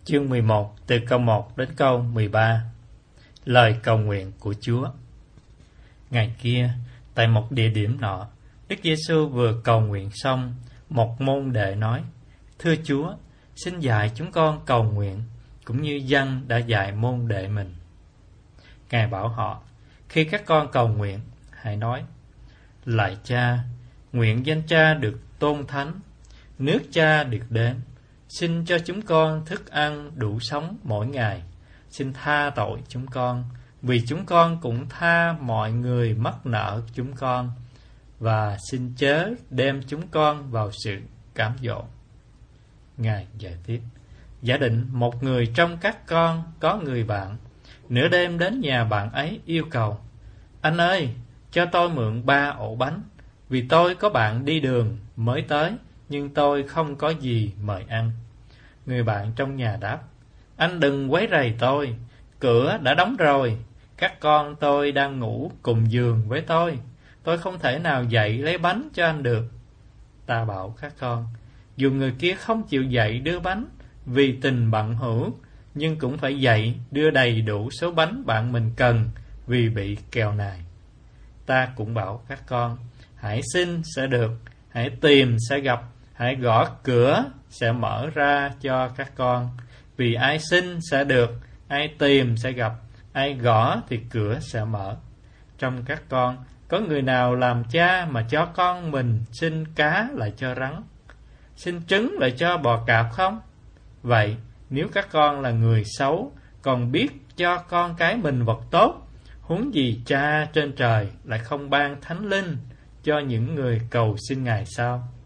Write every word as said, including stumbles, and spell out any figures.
Chương mười một, từ câu một đến câu mười ba. Lời cầu nguyện của Chúa. Ngày kia, tại một địa điểm nọ, Đức Giêsu vừa cầu nguyện xong, một môn đệ nói: Thưa Chúa, xin dạy chúng con cầu nguyện, cũng như dân đã dạy môn đệ mình. Ngài bảo họ: Khi các con cầu nguyện, hãy nói: Lạy Cha, nguyện danh Cha được tôn thánh, nước Cha được đến. Xin cho chúng con thức ăn đủ sống mỗi ngày. Xin tha tội chúng con, vì chúng con cũng tha mọi người mắc nợ chúng con. Và xin chớ đem chúng con vào sự cám dỗ. Ngài giải thích: Giả định một người trong các con có người bạn, nửa đêm đến nhà bạn ấy yêu cầu: Anh ơi, cho tôi mượn ba ổ bánh, vì tôi có bạn đi đường mới tới, nhưng tôi không có gì mời ăn. Người bạn trong nhà đáp: Anh đừng quấy rầy tôi, cửa đã đóng rồi, các con tôi đang ngủ cùng giường với tôi, tôi không thể nào dậy lấy bánh cho anh được. Ta bảo các con, dù người kia không chịu dậy đưa bánh vì tình bạn hữu, nhưng cũng phải dậy đưa đầy đủ số bánh bạn mình cần vì bị kèo nài. Ta cũng bảo các con, hãy xin sẽ được, hãy tìm sẽ gặp, hãy gõ cửa sẽ mở ra cho các con. Vì ai xin sẽ được, ai tìm sẽ gặp, ai gõ thì cửa sẽ mở. Trong các con, có người nào làm cha mà cho con mình xin cá lại cho rắn, xin trứng lại cho bò cạp không? Vậy, nếu các con là người xấu, còn biết cho con cái mình vật tốt, huống gì Cha trên trời lại không ban Thánh Linh cho những người cầu xin Ngài sao?